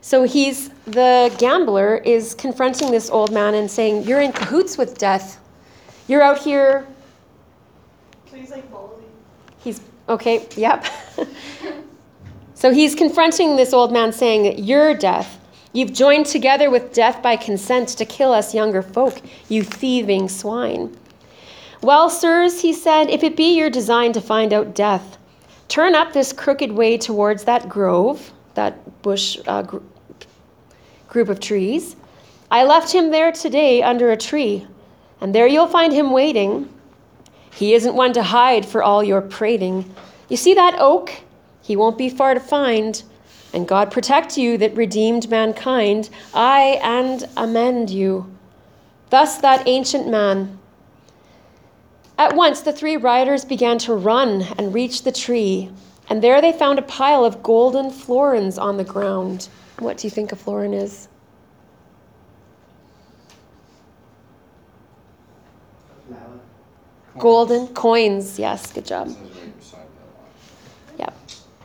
So the gambler is confronting this old man and saying, you're in cahoots with death. You're out here. So he's like ballsy. Okay, yep. So he's confronting this old man saying that you're death. You've joined together with death by consent to kill us younger folk, you thieving swine. Well, sirs, he said, if it be your design to find out death, turn up this crooked way towards that grove, that bush group of trees. I left him there today under a tree, and there you'll find him waiting. He isn't one to hide for all your prating. You see that oak? He won't be far to find. And God protect you that redeemed mankind, aye, and amend you. Thus that ancient man. At once the three riders began to run and reach the tree, and there they found a pile of golden florins on the ground. What do you think a florin is? Golden coins. Yes, good job. Yep.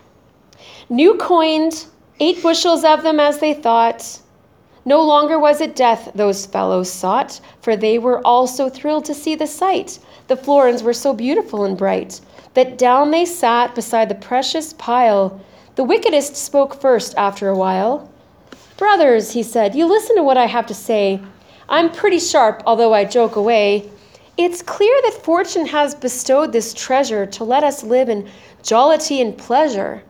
New coined, 8 bushels of them as they thought. No longer was it death those fellows sought, for they were also thrilled to see the sight. The florins were so beautiful and bright, that down they sat beside the precious pile. The wickedest spoke first after a while. Brothers, he said, you listen to what I have to say. I'm pretty sharp, although I joke away. It's clear that fortune has bestowed this treasure to let us live in jollity and pleasure.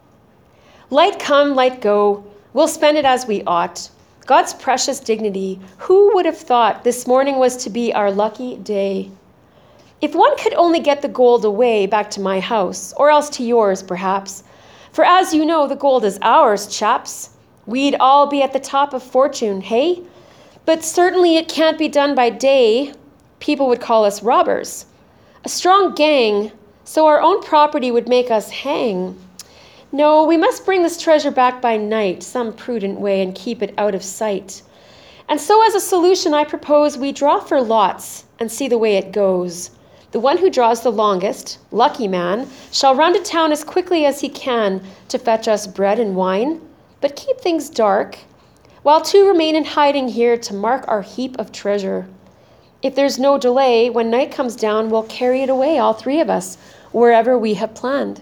Light come, light go, we'll spend it as we ought. God's precious dignity, who would have thought this morning was to be our lucky day? If one could only get the gold away back to my house, or else to yours, perhaps. For as you know, the gold is ours, chaps. We'd all be at the top of fortune, hey? But certainly it can't be done by day. People would call us robbers. A strong gang, so our own property would make us hang. No, we must bring this treasure back by night, some prudent way, and keep it out of sight. And so as a solution, I propose we draw for lots and see the way it goes. The one who draws the longest, lucky man, shall run to town as quickly as he can to fetch us bread and wine, but keep things dark, while 2 remain in hiding here to mark our heap of treasure. If there's no delay, when night comes down, we'll carry it away, all 3 of us, wherever we have planned.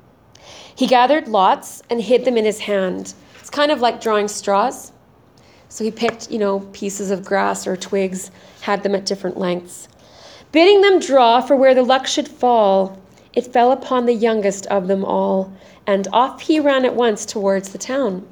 He gathered lots and hid them in his hand. It's kind of like drawing straws. So he picked, pieces of grass or twigs, had them at different lengths. Bidding them draw for where the luck should fall, it fell upon the youngest of them all, and off he ran at once towards the town.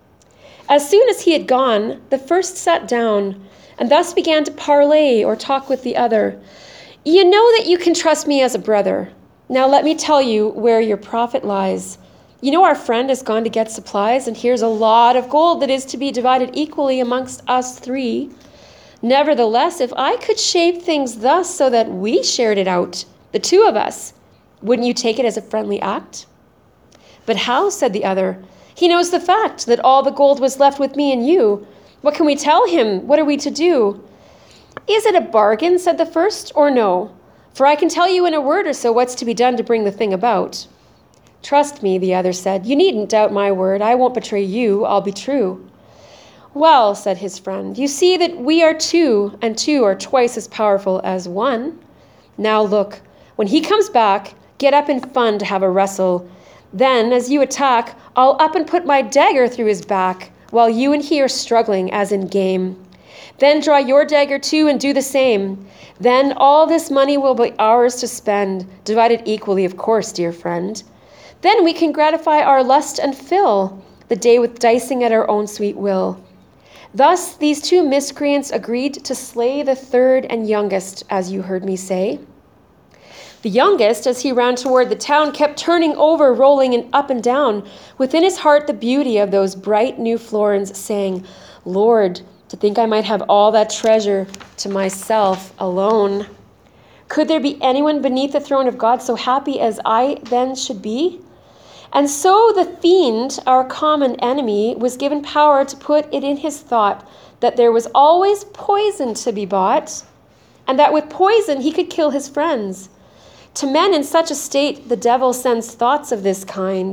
As soon as he had gone, the first sat down, and thus began to parley or talk with the other. You know that you can trust me as a brother. Now let me tell you where your profit lies. You know our friend has gone to get supplies, and here's a lot of gold that is to be divided equally amongst us 3. Nevertheless, if I could shape things thus so that we shared it out, the 2 of us, wouldn't you take it as a friendly act? But how, said the other. He knows the fact that all the gold was left with me and you. What can we tell him? What are we to do? Is it a bargain, said the first, or no? For I can tell you in a word or so what's to be done to bring the thing about. Trust me, the other said. You needn't doubt my word. I won't betray you. I'll be true. Well, said his friend, you see that we are 2, and 2 are twice as powerful as 1. Now look, when he comes back, get up in fun to have a wrestle. Then, as you attack, I'll up and put my dagger through his back, while you and he are struggling as in game. Then draw your dagger too and do the same. Then all this money will be ours to spend, divided equally, of course, dear friend. Then we can gratify our lust and fill the day with dicing at our own sweet will. Thus these 2 miscreants agreed to slay the 3rd and youngest, as you heard me say. The youngest, as he ran toward the town, kept turning over, rolling up and down, within his heart the beauty of those bright new florins, saying, Lord, to think I might have all that treasure to myself alone. Could there be anyone beneath the throne of God so happy as I then should be? And so the fiend, our common enemy, was given power to put it in his thought that there was always poison to be bought, and that with poison he could kill his friends. To men in such a state the devil sends thoughts of this kind,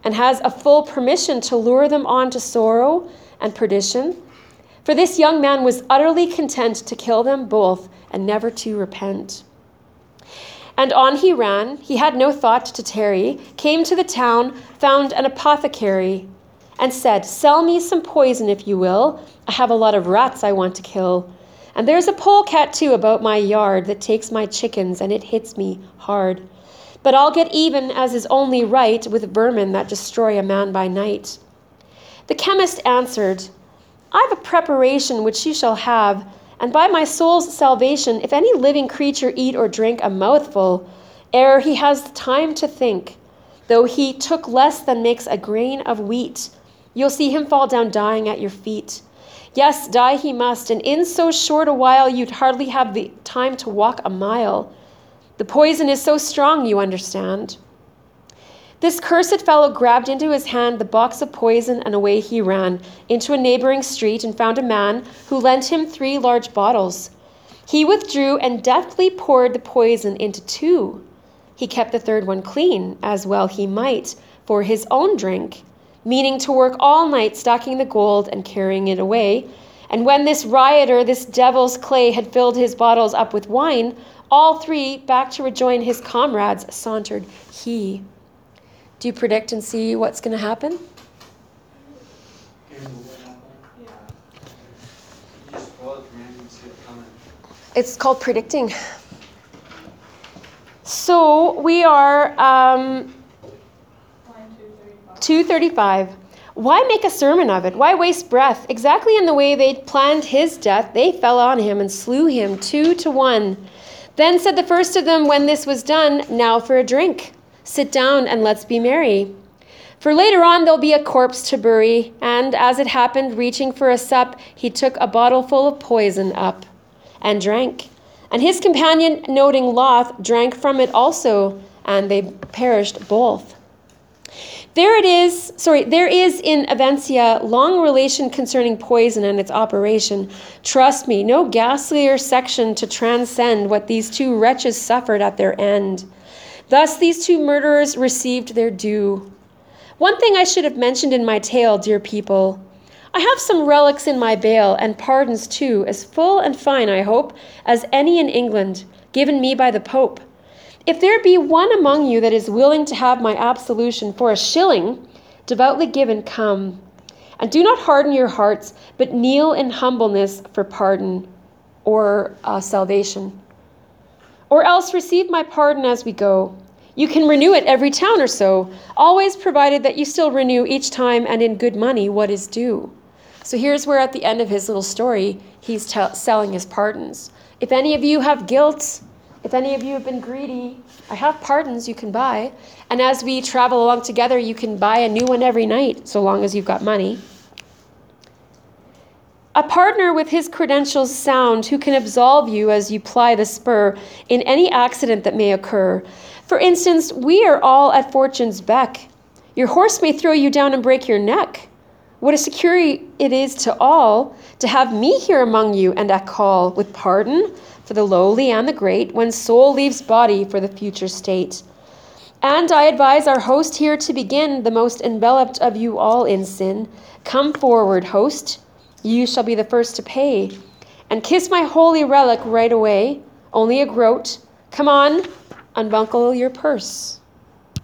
and has a full permission to lure them on to sorrow and perdition. For this young man was utterly content to kill them both and never to repent. And on he ran, he had no thought to tarry, came to the town, found an apothecary, and said, "Sell me some poison if you will. I have a lot of rats I want to kill. And there's a polecat too about my yard that takes my chickens, and it hits me hard. But I'll get even, as is only right, with vermin that destroy a man by night." The chemist answered, "I've a preparation which you shall have, and by my soul's salvation, if any living creature eat or drink a mouthful, ere he has time to think, though he took less than makes a grain of wheat, you'll see him fall down dying at your feet. Yes, die he must, and in so short a while you'd hardly have the time to walk a mile. The poison is so strong, you understand." This cursed fellow grabbed into his hand the box of poison, and away he ran into a neighboring street and found a man who lent him 3 large bottles. He withdrew and deftly poured the poison into 2. He kept the 3rd one clean, as well he might, for his own drink, meaning to work all night stacking the gold and carrying it away. And when this rioter, this devil's clay, had filled his bottles up with wine, all 3 back to rejoin his comrades sauntered he. Do you predict and see what's going to happen? Yeah. It's called predicting. So we are Line 235. 235. Why make a sermon of it? Why waste breath? Exactly in the way they'd planned his death, they fell on him and slew him 2 to 1. Then said the first of them, when this was done, "Now for a drink. Sit down and let's be merry. For later on there'll be a corpse to bury." And as it happened, reaching for a sup, he took a bottle full of poison up and drank. And his companion, noting loth, drank from it also, and they perished both. There is in Avencia long relation concerning poison and its operation. Trust me, no ghastlier section to transcend what these 2 wretches suffered at their end. Thus these 2 murderers received their due. One thing I should have mentioned in my tale, dear people. I have some relics in my bale, and pardons too, as full and fine, I hope, as any in England, given me by the Pope. If there be one among you that is willing to have my absolution for a shilling, devoutly given, come. And do not harden your hearts, but kneel in humbleness for pardon or salvation. Or else receive my pardon as we go. You can renew it every town or so, always provided that you still renew each time and in good money what is due. So here's where at the end of his little story, he's selling his pardons. If any of you have guilt, if any of you have been greedy, I have pardons you can buy. And as we travel along together, you can buy a new one every night, so long as you've got money. A partner with his credentials sound who can absolve you as you ply the spur in any accident that may occur. For instance, we are all at fortune's beck. Your horse may throw you down and break your neck. What a security it is to all to have me here among you and a call with pardon for the lowly and the great when soul leaves body for the future state. And I advise our host here to begin, the most enveloped of you all in sin. Come forward, host. You shall be the first to pay. And kiss my holy relic right away. Only a groat. Come on, unbuckle your purse.